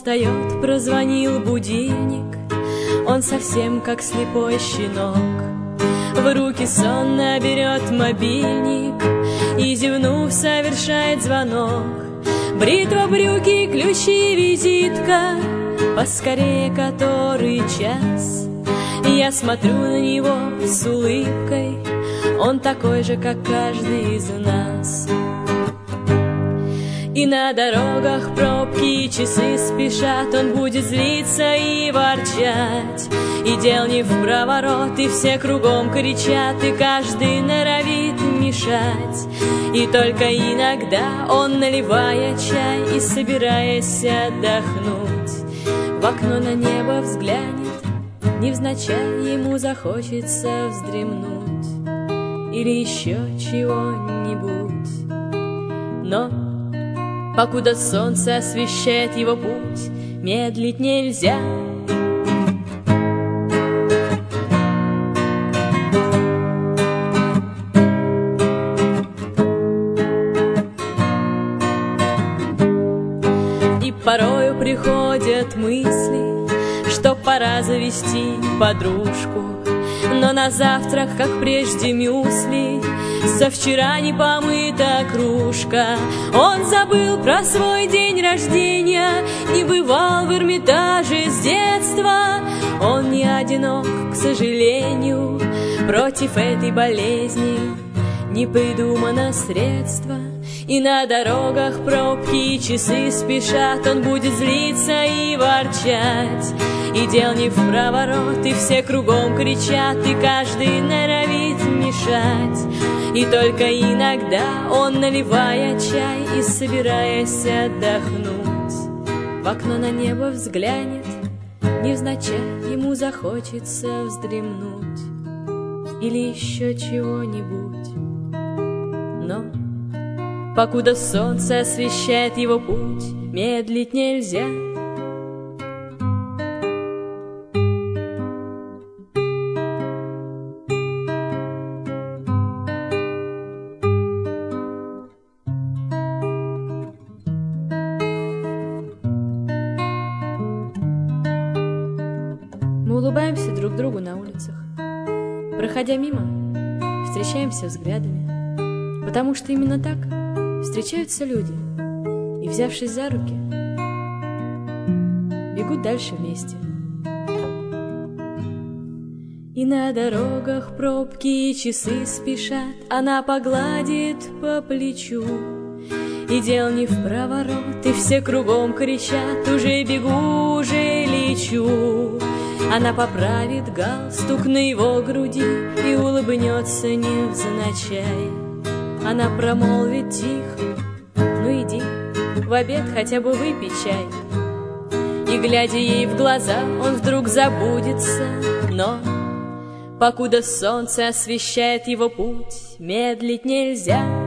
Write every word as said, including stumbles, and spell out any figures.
встает, прозвонил будильник. Он совсем как слепой щенок. В руки сонно берет мобильник и, зевнув, совершает звонок. Бритва, брюки, ключи, визитка, поскорее который час. Я смотрю на него с улыбкой, он такой же, как каждый из нас. И на дорогах пробки и часы спешат, он будет злиться и ворчать. И дел не в проворот, и все кругом кричат, и каждый норовит мешать. И только иногда он, наливая чай и собираясь отдохнуть, в окно на небо взглянет, невзначай ему захочется вздремнуть или еще чего-нибудь. Но покуда солнце освещает его путь, медлить нельзя. И порою приходят мысли, что пора завести подружку. Но на завтрак, как прежде, мюсли, со вчера не помыта кружка. Он забыл про свой день рождения, не бывал в Эрмитаже с детства. Он не одинок, к сожалению, против этой болезни не придумано средство. И на дорогах пробки и часы спешат, он будет злиться и ворчать. И дел не в проворот, и все кругом кричат, и каждый норовит мешать. И только иногда он, наливая чай и собираясь отдохнуть, в окно на небо взглянет, невзначай ему захочется вздремнуть или еще чего-нибудь. Но покуда солнце освещает его путь, медлить нельзя. Мы улыбаемся друг другу на улицах. Проходя мимо, встречаемся взглядами, потому что именно так встречаются люди, и, взявшись за руки, бегут дальше вместе. И на дорогах пробки и часы спешат, она погладит по плечу. И дел не в проворот, и все кругом кричат, уже бегу, уже лечу. Она поправит галстук на его груди и улыбнется невзначай. Она промолвит тихо: ну иди, в обед хотя бы выпей чай. И, глядя ей в глаза, он вдруг забудется. Но покуда солнце освещает его путь, медлить нельзя.